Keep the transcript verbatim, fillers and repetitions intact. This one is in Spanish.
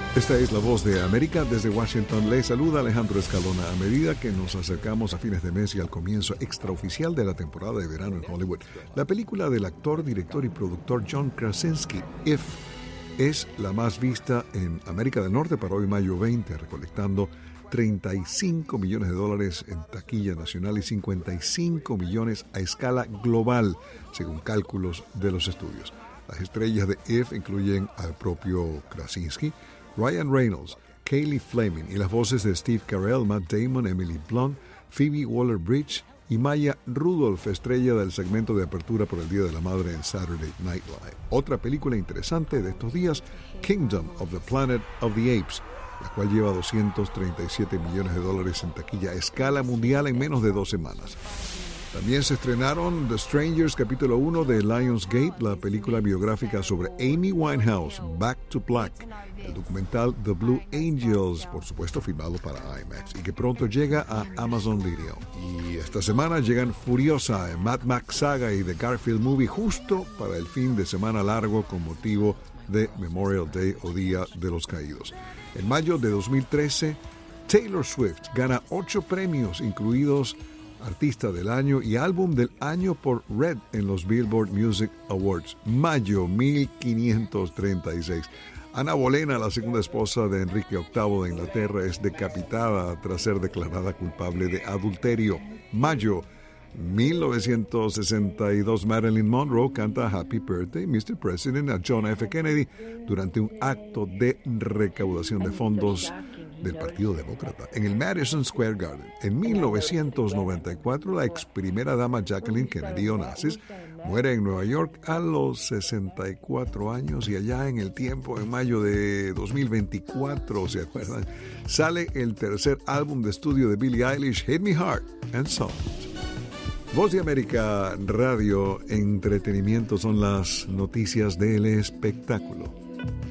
Esta es La Voz de América. Desde Washington le saluda Alejandro Escalona. A medida que nos acercamos a fines de mes y al comienzo extraoficial de la temporada de verano en Hollywood, la película del actor, director y productor John Krasinski, If, es la más vista en América del Norte para hoy mayo veinte, recolectando treinta y cinco millones de dólares en taquilla nacional y cincuenta y cinco millones a escala global, según cálculos de los estudios. Las estrellas de If incluyen al propio Krasinski, Ryan Reynolds, Kaylee Fleming y las voces de Steve Carell, Matt Damon, Emily Blunt, Phoebe Waller-Bridge y Maya Rudolph, estrella del segmento de apertura por el Día de la Madre en Saturday Night Live. Otra película interesante de estos días, Kingdom of the Planet of the Apes, la cual lleva doscientos treinta y siete millones de dólares en taquilla a escala mundial en menos de dos semanas. También se estrenaron The Strangers, capítulo uno de Lionsgate, la película biográfica sobre Amy Winehouse, Back to Black, el documental The Blue Angels, por supuesto filmado para IMAX, y que pronto llega a Amazon Video. Y esta semana llegan Furiosa, Mad Max Saga y The Garfield Movie justo para el fin de semana largo con motivo de Memorial Day o Día de los Caídos. En mayo de dos mil trece, Taylor Swift gana ocho premios, incluidos Artista del Año y Álbum del Año por Red en los Billboard Music Awards. Mayo mil quinientos treinta y seis. Ana Bolena, la segunda esposa de Enrique octavo de Inglaterra, es decapitada tras ser declarada culpable de adulterio. Mayo mil novecientos sesenta y dos. Marilyn Monroe canta Happy Birthday, mister President a John F. Kennedy durante un acto de recaudación de fondos del Partido Demócrata en el Madison Square Garden. En mil novecientos noventa y cuatro, la ex primera dama Jacqueline Kennedy Onassis muere en Nueva York a los sesenta y cuatro años, y allá en el tiempo, en mayo de dos mil veinticuatro, ¿se acuerdan? Sale el tercer álbum de estudio de Billie Eilish, Hit Me Hard and Soft. Voz de América Radio, entretenimiento, son las noticias del espectáculo.